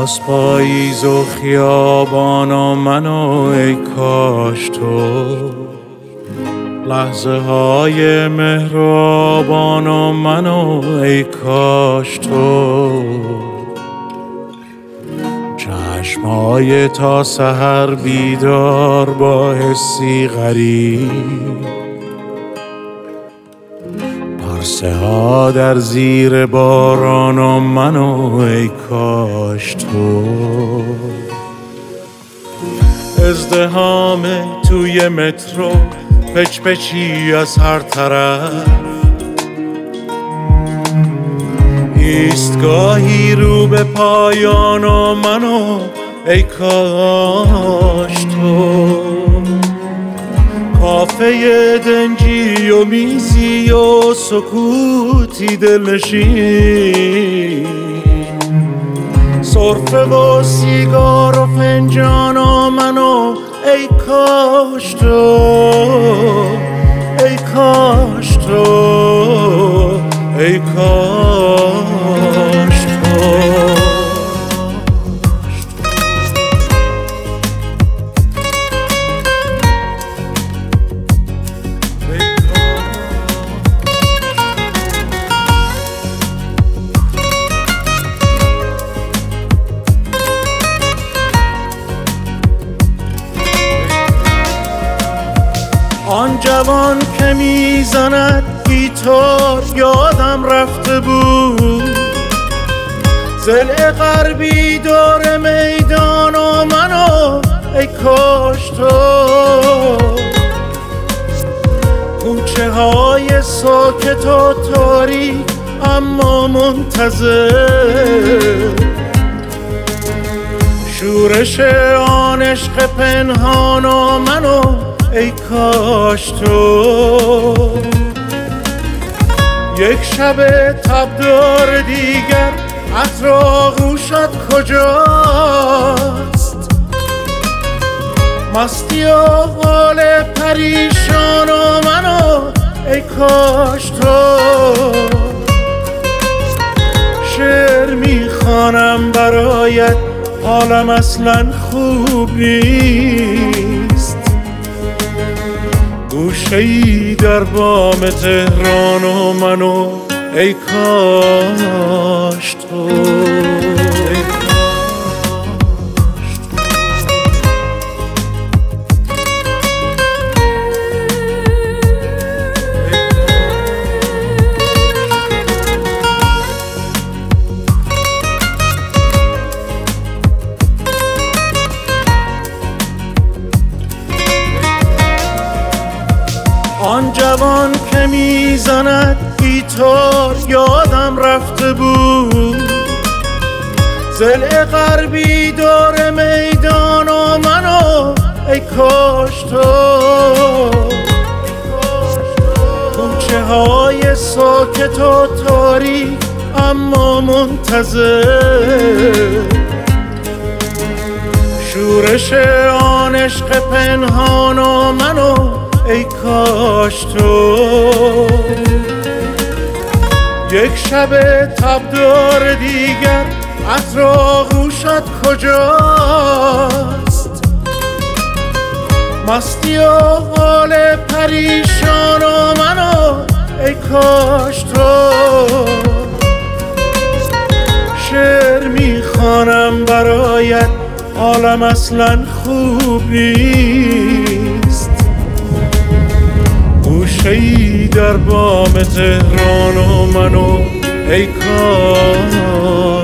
باز پاییز و خیابان و منو ای کاش تو لحظه های مهربان و منو ای کاش تو چشمای تا سحر بیدار با حسی غریب پرسه ها در زیر باران و منو ای کاش تو ازدحام توی مترو پچ پچی از هر طرف ایستگاهی رو به پایان و منو ای کاش تو کافه دنجی و میزی و سکوتی دلنشین سرفه و سیگار و فنجان و منو ای کاش تو ای کاش تو ای کاش تو آن جوان که میزند گیتار یادم رفته بود ضلع غربی دور میدان و منو ای کاش تو کوچه های ساکت و تاریک اما منتظر شورش آن عشق پنهان و منو ای کاش تو یک شب تبدار دیگر عطر آغوشت کجاست مستی و حال پریشان و منو ای کاش تو شعر میخوانم برایت حالم اصلا خوب نیست گوشه‌ای در بام تهران و منو ای کاش تو آن جوان که میزند گیتار یادم رفته بود ضلع غربی دور میدان و منو ای کاش تو کوچه های ساکت و تاریک اما منتظر شورش آن عشق پنهان و منو ای کاش تو یک شب تبدار دیگر عطر آغوشت کجاست مستی و حال پریشان و منو ای کاش تو شعر میخوانم برایت حالم اصلا خوب نیست گوشه‌ای در بام تهران و منو ای کاش